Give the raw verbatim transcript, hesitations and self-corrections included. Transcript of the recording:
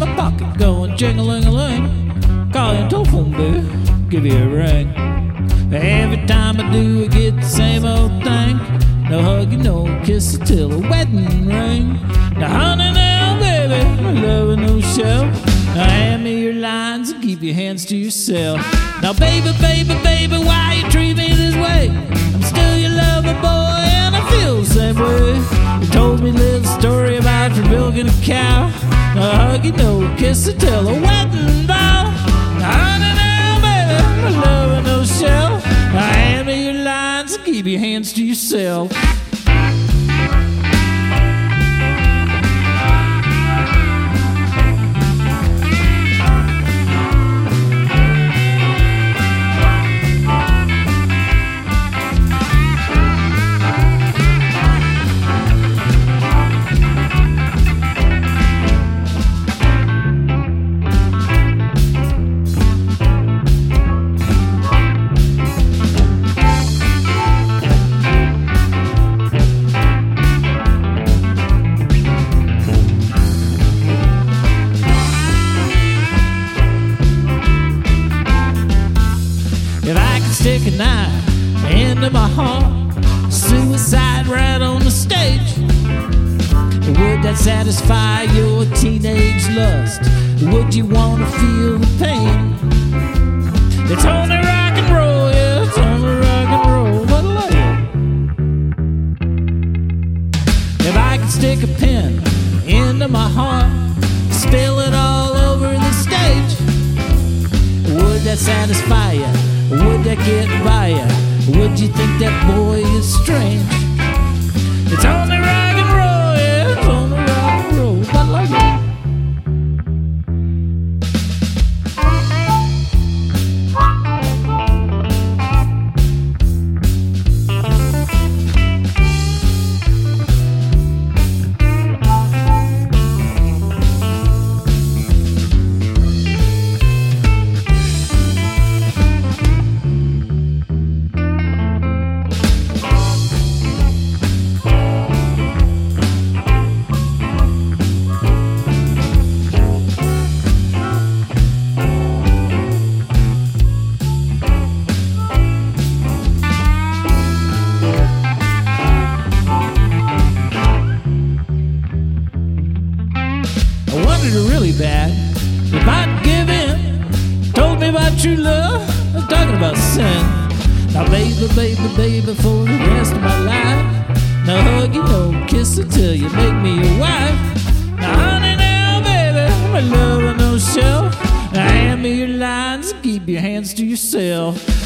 my pocket going jing-a-ling-a-ling. Call your telephone, baby, give you a ring. Every time I do, I get the same old thing. No huggy, no kiss till a wedding ring. Now honey now, baby, my love no show. Now hand me your lines and keep your hands to yourself. Now baby, baby, baby, why you treat me this way? I'm still your lover, boy, and I feel the same way. You told me a little story about your milking a cow. No huggy, no kiss till a wedding vow. Now honey now, baby, my love no show. Now hand me your lines and keep your hands to yourself. If I could stick a knife into my heart, suicide right on the stage, would that satisfy your teenage lust? Would you want to feel the pain? It's only rock and roll, yeah, it's only rock and roll, but I love you. If I could stick a pin into my heart, spill it all over the stage, would that satisfy you? Would that get by ya? Would you think that boy is strange? It's only rock and roll, yeah, it's only rock and roll, but I like it. I wanted it really bad. If I'd give in, told me about true love, I was talking about sin. Now baby, baby, baby, for the rest of my life, no hug you, no kiss until you make me your wife. Now honey now, baby, my love, no show. Now hand me your lines and keep your hands to yourself.